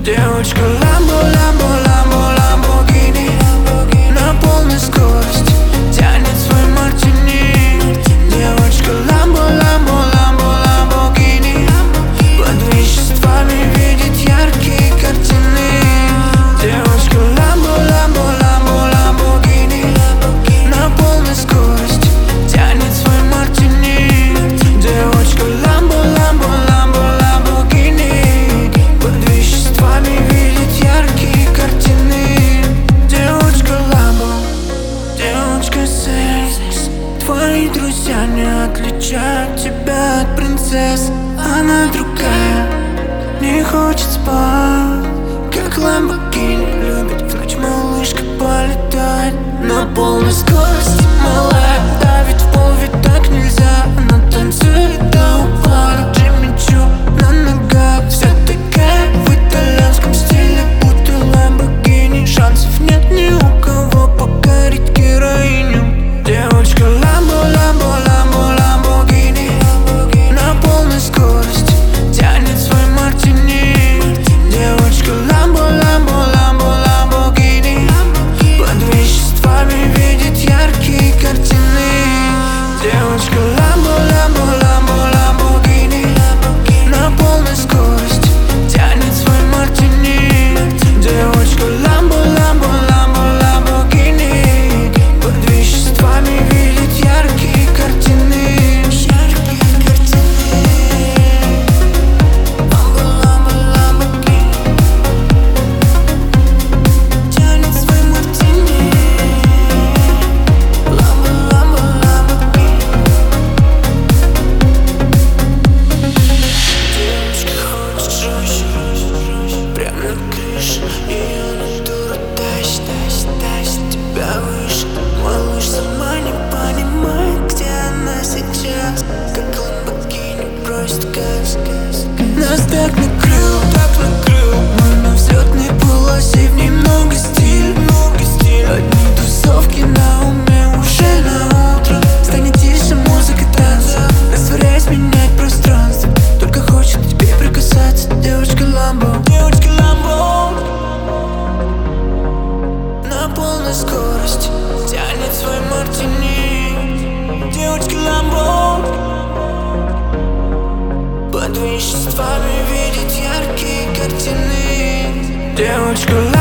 Девочка Ламбо, Ламбо, Ламбо, Ламборгини. На полной скорости тянет свой мартини. Девочка Ламбо, Ламбо, Ламбо, Ламборгини. Под веществами видит яркие картины. Девочка Ламбо, Ламбо, Ламбо, Ламборгини. На полной скорости тянет свой мартини. Девочка Ламбо, Ламбо, Ламбо, Ламборгини. Под веществами видит яркие картины. Девочка Ламбо, девочка секс. Твои друзья не отличают тебя от принцесс. Она другая, не хочет спать, как Ламборгини. Любит в ночь малышка полетать. На полной скорости малая давит в пол, ведь так нельзя. Она танцует до упора, Джимми Чу на ногах. Вся такая в итальянском стиле, будто Ламборгини. Шансов нет ни у кого покорить героиню. Девочка Ламбо, Ламбо, Ламбо, Ламборгини. На полной скорости тянет свой мартини. Девочка Ламбо, Ламбо, Ламбо, Ламборгини. Под веществами видит яркие картины. Девочка Ламбо, Ламбо, Ламбо, Ламборгини. На полной скорости тянет свой мартини. Девочка Ламбо, Ламбо, Ламбо, Ламборгини. Под веществами видит яркие картины. Яркие картины. Ламбо, Ламбо, Ламборгини. Тянет свой мартини. Ламбо, Ламбо, Ламборгини. Девочка хочет жестче, прям на крыше. Ее натура тащит, тащит, тащит тебя выше. Малыш сама не понимает, где она сейчас. Как Ламборгини просит газ, газ, газ. Нас так накрыл, мы на взлетной полосе. В ней много стиля, много стиля. Одни тусовки на уме уже на утро. Станет тише музыка танца, растворяясь, менять пространство. Только хочет к тебе прикасаться. Девочка Ламбо, девочка Ламбо. На полной скорости тянет свой мартини. Девочка Ламбо. Под веществами видит яркие картины. Девочка Ламбо.